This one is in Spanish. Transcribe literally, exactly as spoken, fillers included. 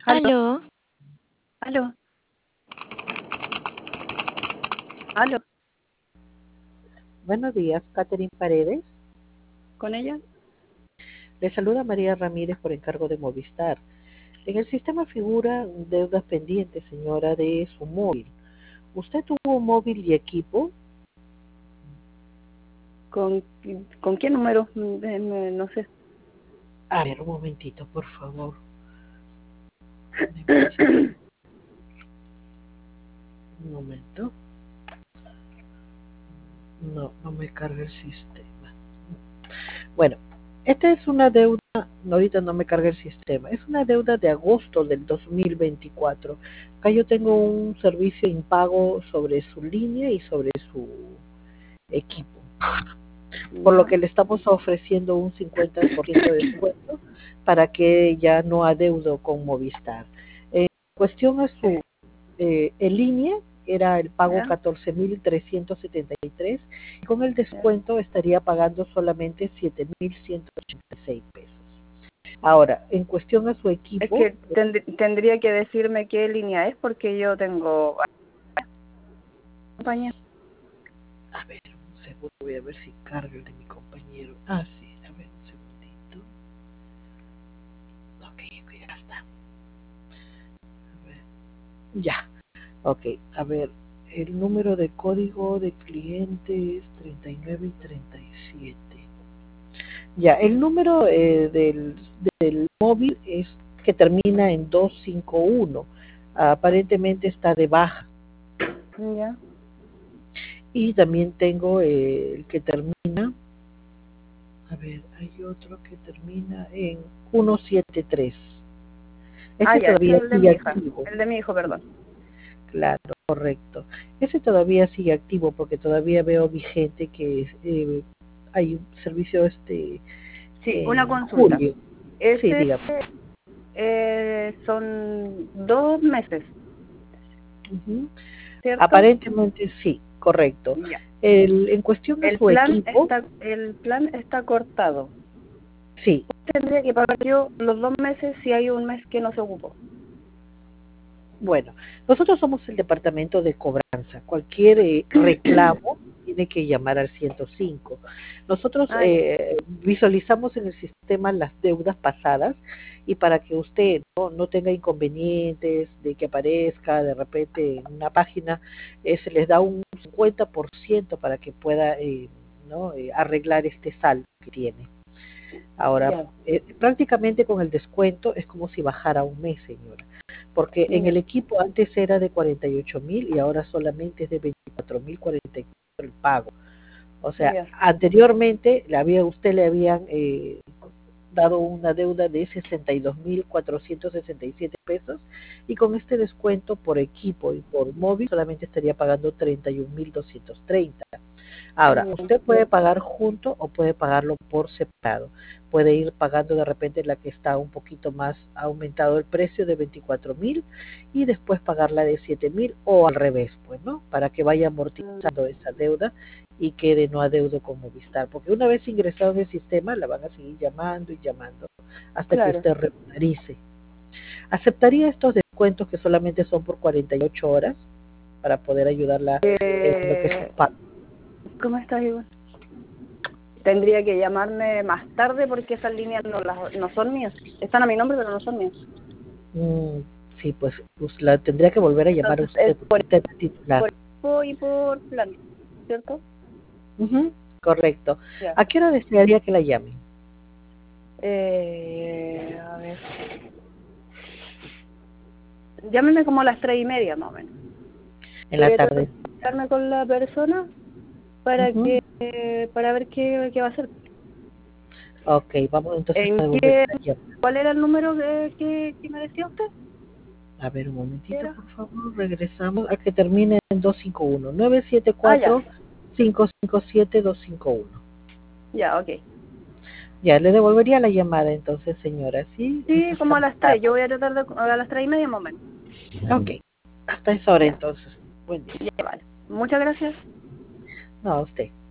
Aló, Aló, aló, aló, Buenos días, Catherine Paredes. ¿con ella? Le saluda María Ramírez por encargo de Movistar. En el sistema figura deudas pendientes, señora, de su móvil. ¿Usted tuvo móvil y equipo? ¿Con, con qué número? Mm, déjeme, no sé. A ver, un momentito, por favor. Un momento. No, no me carga el sistema. Bueno, esta es una deuda, ahorita no me carga el sistema, es una deuda de agosto del dos mil veinticuatro. Acá yo tengo un servicio impago sobre su línea y sobre su equipo, por lo que le estamos ofreciendo un cincuenta por ciento de descuento para que ya no adeudo con Movistar. En cuestión a su eh, en línea, era el pago ¿Ya? catorce mil trescientos setenta y tres, y con el descuento estaría pagando solamente siete mil ciento ochenta y seis pesos. Ahora, en cuestión a su Es equipo, que tend- tendría que decirme qué línea es porque yo tengo compañía. a ver, un segundo, voy a ver si carga el de mi compañero. Ah, sí, a ver, un segundito. Ok, ok, ya está. A ver, ya, ok, a ver, el número de código de cliente es treinta y nueve y treinta y siete. Ya, el número eh, del, del móvil es que termina en doscientos cincuenta y uno. Aparentemente está de baja. ¿Ya? Y también tengo eh, el que termina, a ver, hay otro que termina en ciento setenta y tres. Ah, Ese ya, ese todavía es el de sigue mi hija. activo. El de mi hijo, perdón. Claro, correcto. Ese todavía sigue activo porque todavía veo vigente que eh, hay un servicio este Sí, una en consulta. julio. Sí, Ese dígame. eh, son dos meses, Ujú. ¿cierto? Aparentemente sí, correcto. Ya. El, en cuestión a El su plan equipo, está, el plan está cortado. sí, Tendría que pagar yo los dos meses si hay un mes que no se ocupó. bueno, nosotros somos el departamento de cobranza. Cualquier eh, reclamo tiene que llamar al ciento cinco. Nosotros Ah, ya. eh, visualizamos en el sistema las deudas pasadas y para que usted no, no tenga inconvenientes de que aparezca de repente en una página, eh, se les da un cincuenta por ciento para que pueda eh, ¿no? eh, arreglar este saldo que tiene. Ahora, Ya, eh, prácticamente con el descuento es como si bajara un mes, señora, porque en ya, el equipo antes era de cuarenta y ocho mil y ahora solamente es de veinticuatro mil cuarenta y cuatro el pago. O sea, ya. anteriormente le había, usted le habían eh, dado una deuda de sesenta y dos mil cuatrocientos sesenta y siete pesos y con este descuento por equipo y por móvil solamente estaría pagando treinta y un mil doscientos treinta. Ahora, Ya. usted puede pagar junto o puede pagarlo por separado. Puede ir pagando de repente la que está un poquito más aumentado el precio de veinticuatro mil y después pagar la de siete mil o al revés, pues, ¿no? Para que vaya amortizando esa deuda y quede no adeudo con Movistar. Porque una vez ingresado en el sistema la van a seguir llamando y llamando hasta que Claro. usted regularice. ¿Aceptaría estos descuentos que solamente son por cuarenta y ocho horas para poder ayudarla en lo que es Eh, su pago? ¿Cómo estás, Iván? Tendría que llamarme más tarde porque esas líneas no, las, no son mías. Están a mi nombre, pero no son mías. Mm, sí, pues, pues la tendría que volver a llamar a Entonces, es usted porque por, usted es titular. por info y por plan, ¿cierto? Ujú, correcto. Ya. ¿A qué hora desearía que la llame? Eh, a ver. Llámeme como a las tres y media, más o menos. En Voy la a tratar de tarde. comunicarme con la persona para Ujú. que eh, para ver qué, qué va a hacer. Ok, vamos entonces ¿En a devolver qué? la llamada. ¿Cuál era el número que, que, que me decía usted? A ver, un ¿Qué momentito, era? por favor. Regresamos a que termine en dos cinco uno. nueve siete Ah, ya. cuatro cinco cinco siete dos cinco uno. Ya, ok. Ya, le devolvería la llamada entonces, señora. Sí, Sí, entonces como a más las tres. tarde. Yo voy a tratar de a las tres y media, más o menos. Ok, hasta esa hora Ya, entonces. Buen día. ya, vale. Muchas gracias. No, a usted.